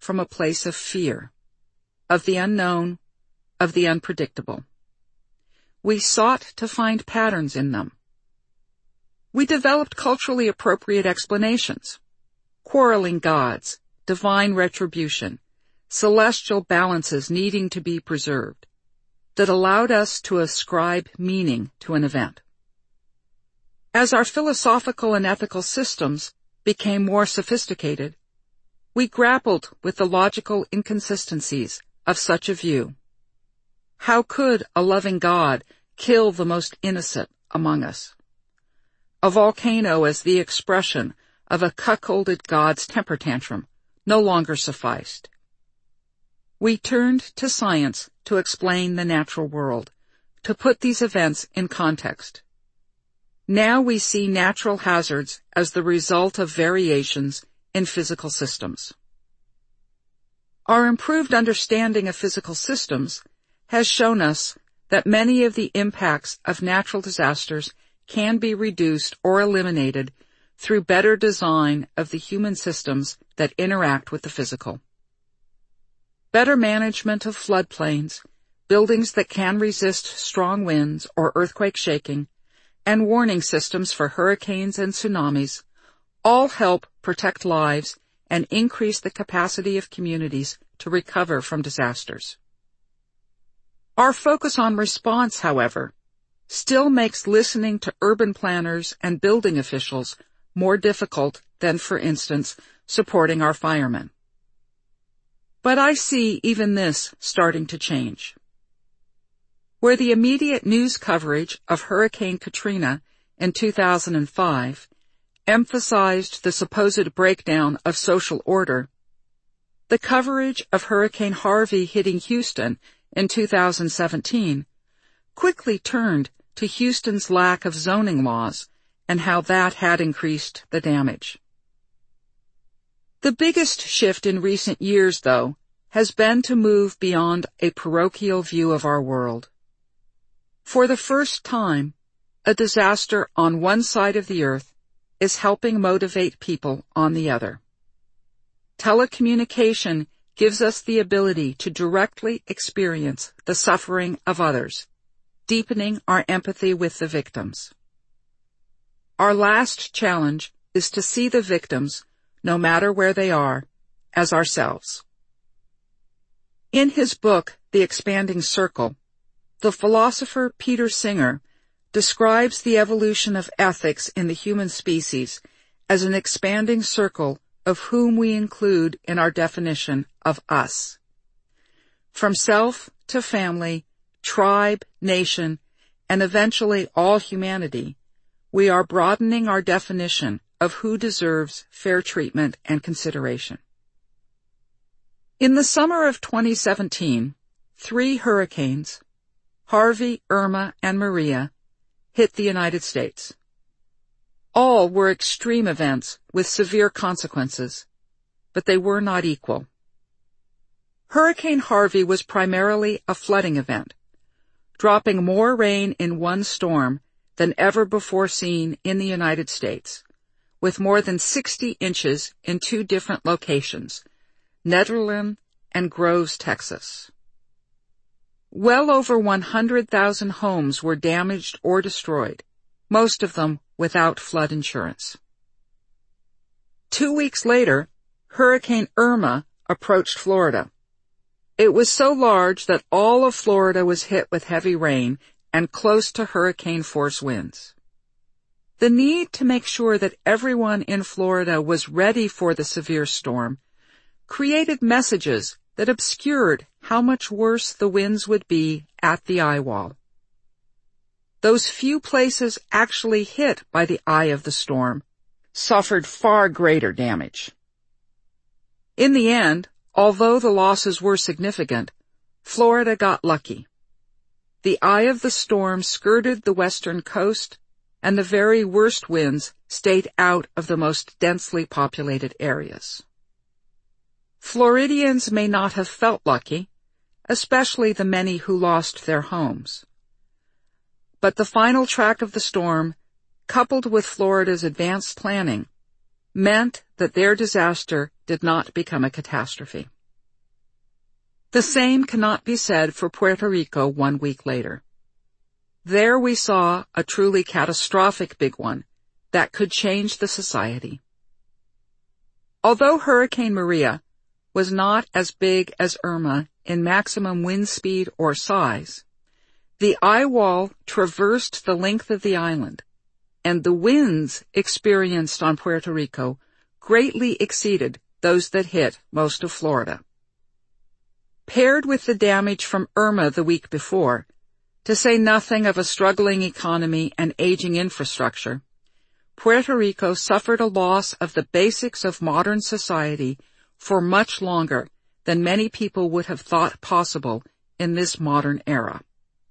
from a place of fear, of the unknown, of the unpredictable. We sought to find patterns in them. We developed culturally appropriate explanations: quarreling gods, divine retribution, celestial balances needing to be preserved, that allowed us to ascribe meaning to an event. As our philosophical and ethical systems became more sophisticated, we grappled with the logical inconsistencies of such a view. How could a loving God kill the most innocent among us? A volcano as the expression of a cuckolded God's temper tantrum no longer sufficed. We turned to science to explain the natural world, to put these events in context. Now we see natural hazards as the result of variations in physical systems. Our improved understanding of physical systems has shown us that many of the impacts of natural disasters can be reduced or eliminated through better design of the human systems that interact with the physical. Better management of floodplains, buildings that can resist strong winds or earthquake shaking, and warning systems for hurricanes and tsunamis all help protect lives and increase the capacity of communities to recover from disasters. Our focus on response, however, still makes listening to urban planners and building officials more difficult than, for instance, supporting our firemen. But I see even this starting to change. Where the immediate news coverage of Hurricane Katrina in 2005 emphasized the supposed breakdown of social order, the coverage of Hurricane Harvey hitting Houston in 2017 quickly turned to Houston's lack of zoning laws and how that had increased the damage. The biggest shift in recent years, though, has been to move beyond a parochial view of our world. For the first time, a disaster on one side of the earth is helping motivate people on the other. Telecommunication gives us the ability to directly experience the suffering of others, deepening our empathy with the victims. Our last challenge is to see the victims, no matter where they are, as ourselves. In his book, The Expanding Circle, the philosopher Peter Singer describes the evolution of ethics in the human species as an expanding circle of whom we include in our definition of us. From self to family, tribe, nation, and eventually all humanity, we are broadening our definition of who deserves fair treatment and consideration. In the summer of 2017, 3 hurricanes, Harvey, Irma, and Maria, hit the United States. All were extreme events with severe consequences, but they were not equal. Hurricane Harvey was primarily a flooding event, dropping more rain in one storm than ever before seen in the United States, with more than 60 inches in 2 different locations, Nederland and Groves, Texas. Well over 100,000 homes were damaged or destroyed, most of them without flood insurance. 2 weeks later, Hurricane Irma approached Florida. It was so large that all of Florida was hit with heavy rain and close to hurricane force winds. The need to make sure that everyone in Florida was ready for the severe storm created messages that obscured how much worse the winds would be at the eye wall. Those few places actually hit by the eye of the storm suffered far greater damage. In the end, although the losses were significant, Florida got lucky. The eye of the storm skirted the western coast, and the very worst winds stayed out of the most densely populated areas. Floridians may not have felt lucky, especially the many who lost their homes. But the final track of the storm, coupled with Florida's advanced planning, meant that their disaster did not become a catastrophe. The same cannot be said for Puerto Rico 1 week later. There we saw a truly catastrophic big one that could change the society. Although Hurricane Maria was not as big as Irma in maximum wind speed or size, the eye wall traversed the length of the island, and the winds experienced on Puerto Rico greatly exceeded those that hit most of Florida. Paired with the damage from Irma the week before, to say nothing of a struggling economy and aging infrastructure, Puerto Rico suffered a loss of the basics of modern society for much longer than many people would have thought possible in this modern era.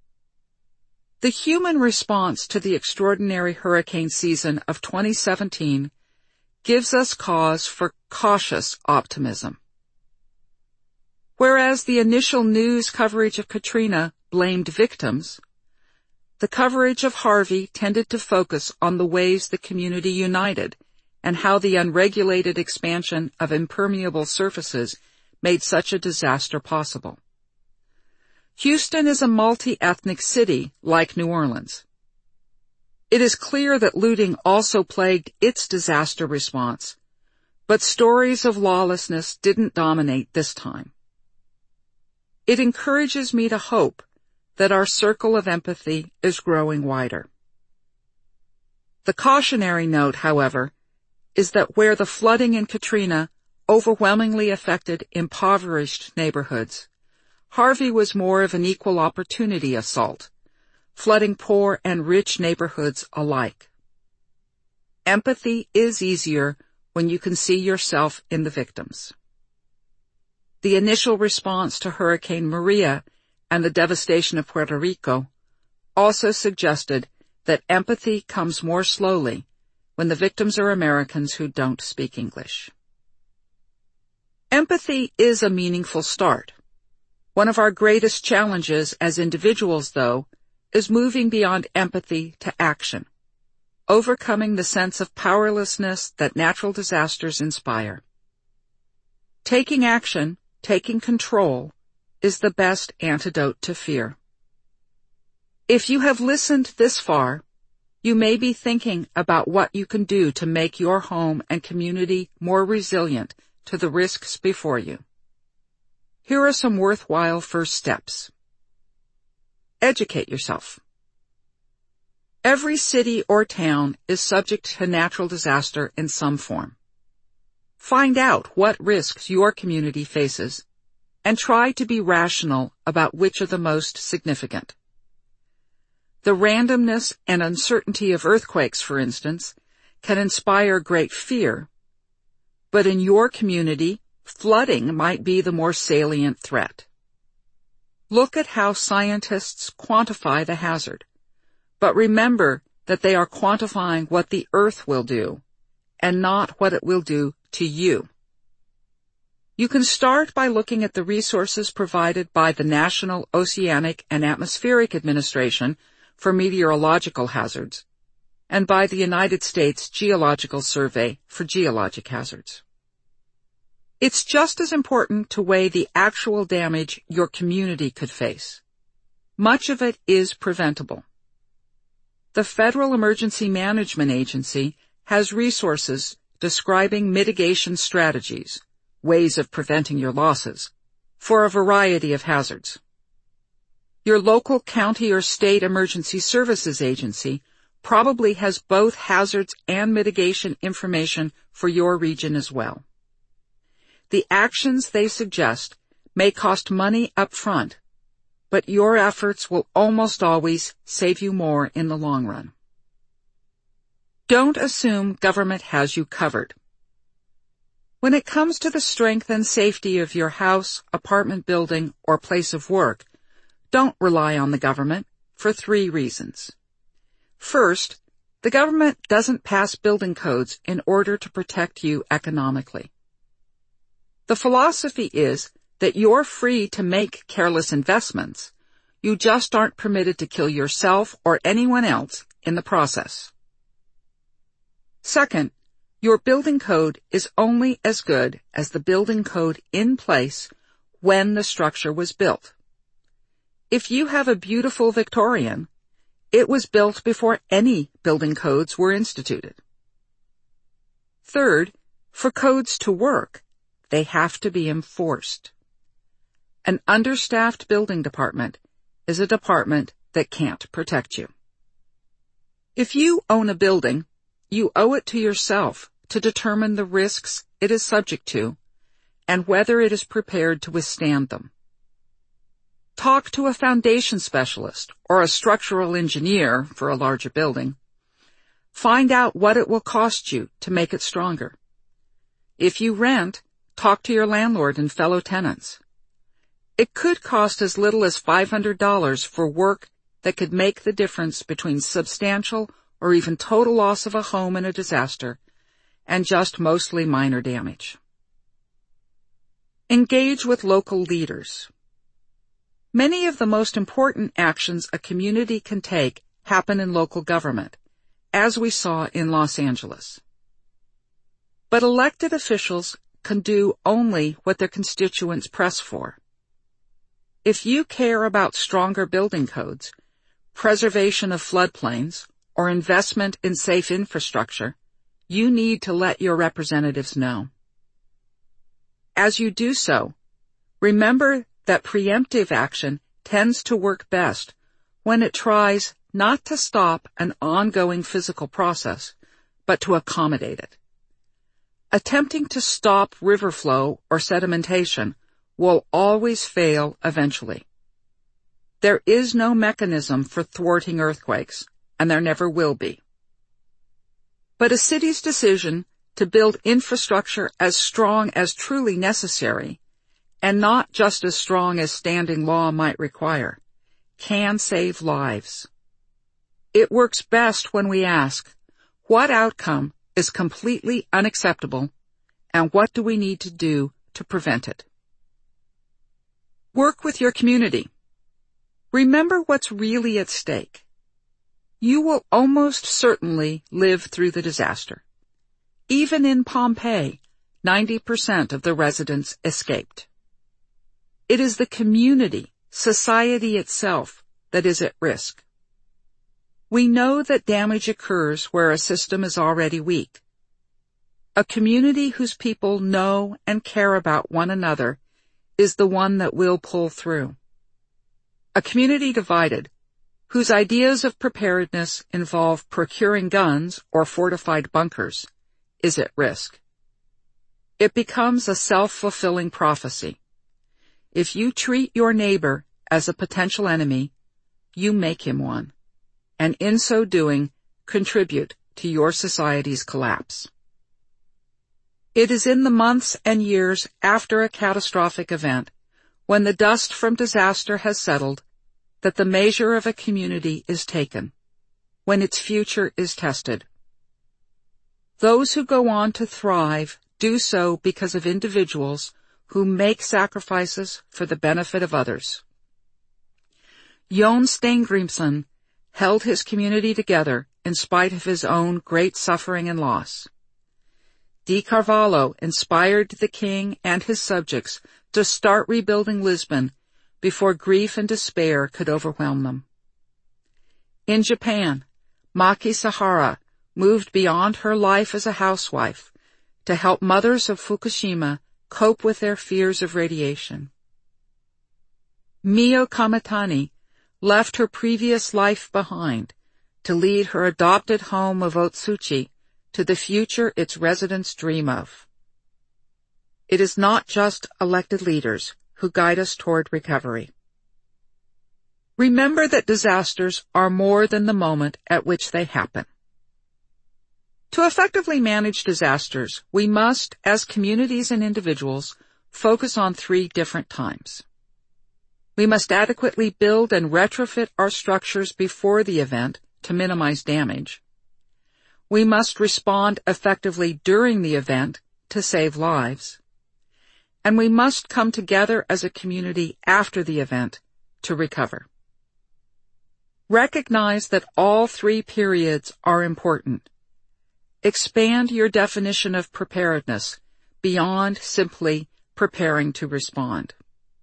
The human response to the extraordinary hurricane season of 2017 gives us cause for cautious optimism. Whereas the initial news coverage of Katrina blamed victims, the coverage of Harvey tended to focus on the ways the community united and how the unregulated expansion of impermeable surfaces made such a disaster possible. Houston is a multi-ethnic city like New Orleans. It is clear that looting also plagued its disaster response, but stories of lawlessness didn't dominate this time. It encourages me to hope that our circle of empathy is growing wider. The cautionary note, however, is that where the flooding in Katrina overwhelmingly affected impoverished neighborhoods, Harvey was more of an equal opportunity assault, flooding poor and rich neighborhoods alike. Empathy is easier when you can see yourself in the victims. The initial response to Hurricane Maria and the devastation of Puerto Rico also suggested that empathy comes more slowly when the victims are Americans who don't speak English. Empathy is a meaningful start. One of our greatest challenges as individuals, though, is moving beyond empathy to action, overcoming the sense of powerlessness that natural disasters inspire. Taking action, taking control, is the best antidote to fear. If you have listened this far, you may be thinking about what you can do to make your home and community more resilient to the risks before you. Here are some worthwhile first steps. Educate yourself. Every city or town is subject to natural disaster in some form. Find out what risks your community faces and try to be rational about which are the most significant. The randomness and uncertainty of earthquakes, for instance, can inspire great fear, but in your community, flooding might be the more salient threat. Look at how scientists quantify the hazard, but remember that they are quantifying what the Earth will do, and not what it will do to you. You can start by looking at the resources provided by the National Oceanic and Atmospheric Administration for meteorological hazards, and by the United States Geological Survey for geologic hazards. It's just as important to weigh the actual damage your community could face. Much of it is preventable. The Federal Emergency Management Agency has resources describing mitigation strategies, ways of preventing your losses, for a variety of hazards. Your local county or state emergency services agency probably has both hazards and mitigation information for your region as well. The actions they suggest may cost money up front, but your efforts will almost always save you more in the long run. Don't assume government has you covered. When it comes to the strength and safety of your house, apartment building, or place of work, don't rely on the government for 3 reasons. First, the government doesn't pass building codes in order to protect you economically. The philosophy is that you're free to make careless investments. You just aren't permitted to kill yourself or anyone else in the process. Second, your building code is only as good as the building code in place when the structure was built. If you have a beautiful Victorian, it was built before any building codes were instituted. Third, for codes to work, they have to be enforced. An understaffed building department is a department that can't protect you. If you own a building, you owe it to yourself to determine the risks it is subject to and whether it is prepared to withstand them. Talk to a foundation specialist or a structural engineer for a larger building. Find out what it will cost you to make it stronger. If you rent, talk to your landlord and fellow tenants. It could cost as little as $500 for work that could make the difference between substantial or even total loss of a home in a disaster and just mostly minor damage. Engage with local leaders. Many of the most important actions a community can take happen in local government, as we saw in Los Angeles. But elected officials can do only what their constituents press for. If you care about stronger building codes, preservation of floodplains, or investment in safe infrastructure, you need to let your representatives know. As you do so, remember that preemptive action tends to work best when it tries not to stop an ongoing physical process, but to accommodate it. Attempting to stop river flow or sedimentation will always fail eventually. There is no mechanism for thwarting earthquakes, and there never will be. But a city's decision to build infrastructure as strong as truly necessary, and not just as strong as standing law might require, can save lives. It works best when we ask, what outcome is completely unacceptable, and what do we need to do to prevent it? Work with your community. Remember what's really at stake. You will almost certainly live through the disaster. Even in Pompeii, 90% of the residents escaped. It is the community, society itself, that is at risk. We know that damage occurs where a system is already weak. A community whose people know and care about one another is the one that will pull through. A community divided, whose ideas of preparedness involve procuring guns or fortified bunkers, is at risk. It becomes a self-fulfilling prophecy. If you treat your neighbor as a potential enemy, you make him one, and in so doing, contribute to your society's collapse. It is in the months and years after a catastrophic event, when the dust from disaster has settled, that the measure of a community is taken, when its future is tested. Those who go on to thrive do so because of individuals who make sacrifices for the benefit of others. Jon Steingrimsson held his community together in spite of his own great suffering and loss. De Carvalho inspired the king and his subjects to start rebuilding Lisbon before grief and despair could overwhelm them. In Japan, Maki Sahara moved beyond her life as a housewife to help mothers of Fukushima cope with their fears of radiation. Mio Kamitani left her previous life behind to lead her adopted home of Otsuchi to the future its residents dream of. It is not just elected leaders who guide us toward recovery. Remember that disasters are more than the moment at which they happen. To effectively manage disasters, we must, as communities and individuals, focus on 3 different times. We must adequately build and retrofit our structures before the event to minimize damage. We must respond effectively during the event to save lives. And we must come together as a community after the event to recover. Recognize that all 3 periods are important. Expand your definition of preparedness beyond simply preparing to respond.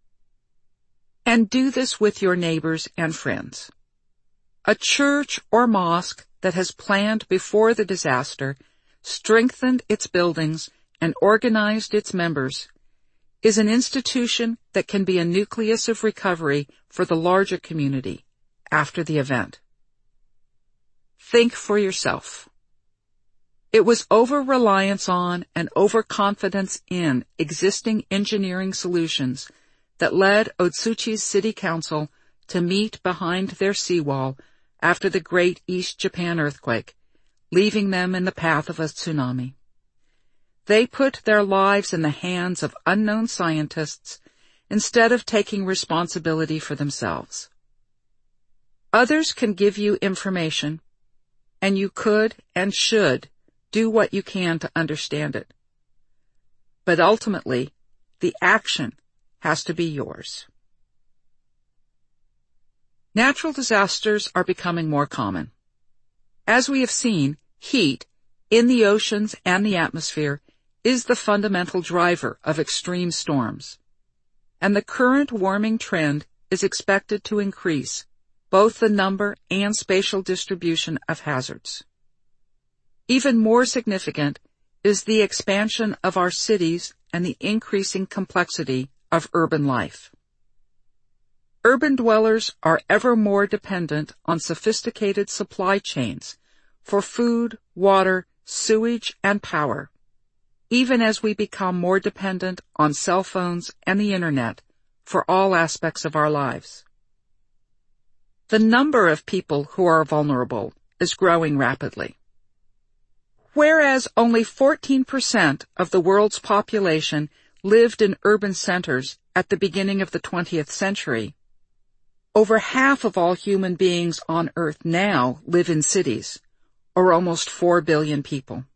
and do this with your neighbors and friends. A church or mosque that has planned before the disaster, strengthened its buildings, and organized its members is an institution that can be a nucleus of recovery for the larger community after the event. Think for yourself. It was over-reliance on and overconfidence in existing engineering solutions that led Otsuchi's city council to meet behind their seawall after the Great East Japan earthquake, leaving them in the path of a tsunami. They put their lives in the hands of unknown scientists instead of taking responsibility for themselves. Others can give you information, and you could and should do what you can to understand it. But ultimately, the action has to be yours. Natural disasters are becoming more common. As we have seen, heat in the oceans and the atmosphere is the fundamental driver of extreme storms, and the current warming trend is expected to increase both the number and spatial distribution of hazards. Even more significant is the expansion of our cities and the increasing complexity of urban life. Urban dwellers are ever more dependent on sophisticated supply chains for food, water, sewage, and power, even as we become more dependent on cell phones and the internet for all aspects of our lives. The number of people who are vulnerable is growing rapidly. Whereas only 14% of the world's population lived in urban centers at the beginning of the 20th century, over half of all human beings on Earth now live in cities, or almost 4 billion people.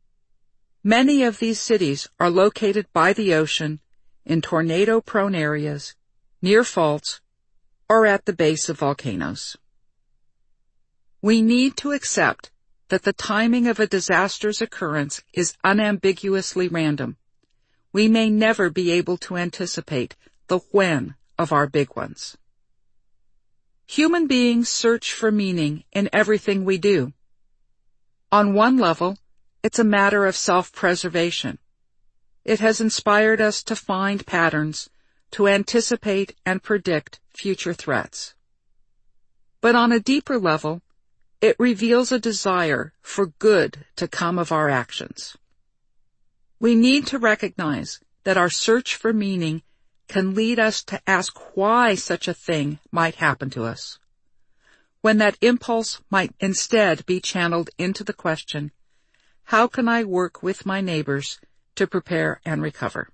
Many of these cities are located by the ocean, in tornado-prone areas, near faults, or at the base of volcanoes. We need to accept that the timing of a disaster's occurrence is unambiguously random. We may never be able to anticipate the when of our big ones. Human beings search for meaning in everything we do. On one level, it's a matter of self-preservation. It has inspired us to find patterns, to anticipate and predict future threats. But on a deeper level, it reveals a desire for good to come of our actions. We need to recognize that our search for meaning can lead us to ask why such a thing might happen to us, when that impulse might instead be channeled into the question, how can I work with my neighbors to prepare and recover?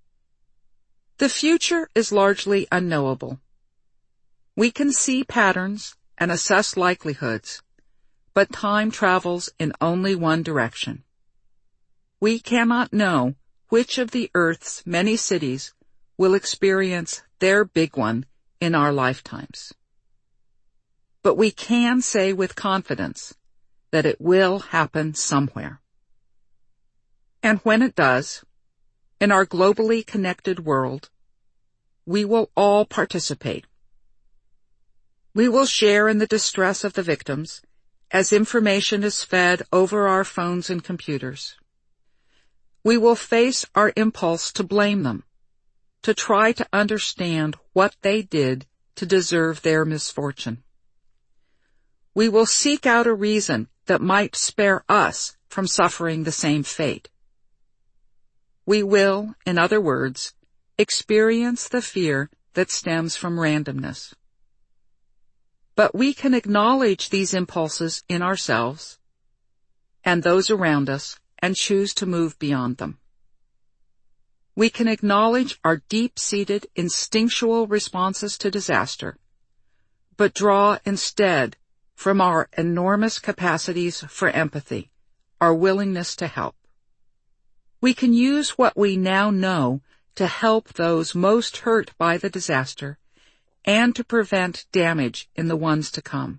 The future is largely unknowable. We can see patterns and assess likelihoods, but time travels in only one direction. We cannot know which of the Earth's many cities will experience their big one in our lifetimes. But we can say with confidence that it will happen somewhere. And when it does, in our globally connected world, we will all participate. We will share in the distress of the victims as information is fed over our phones and computers. We will face our impulse to blame them, to try to understand what they did to deserve their misfortune. We will seek out a reason that might spare us from suffering the same fate. We will, in other words, experience the fear that stems from randomness. But we can acknowledge these impulses in ourselves and those around us and choose to move beyond them. We can acknowledge our deep-seated instinctual responses to disaster, but draw instead from our enormous capacities for empathy, our willingness to help. We can use what we now know to help those most hurt by the disaster and to prevent damage in the ones to come.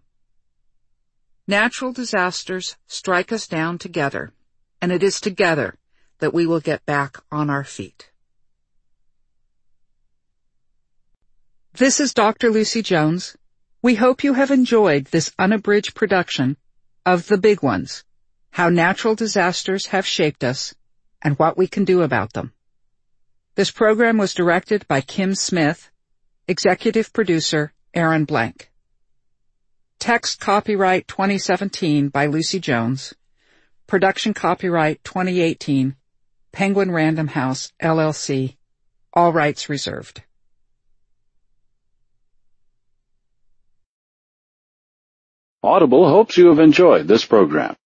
Natural disasters strike us down together, and it is together that we will get back on our feet. This is Dr. Lucy Jones. We hope you have enjoyed this unabridged production of The Big Ones, How Natural Disasters Have Shaped Us and What We Can Do About Them. This program was directed by Kim Smith, executive producer Aaron Blank. Text copyright 2017 by Lucy Jones. Production copyright 2018, Penguin Random House, LLC. All rights reserved. Audible hopes you have enjoyed this program.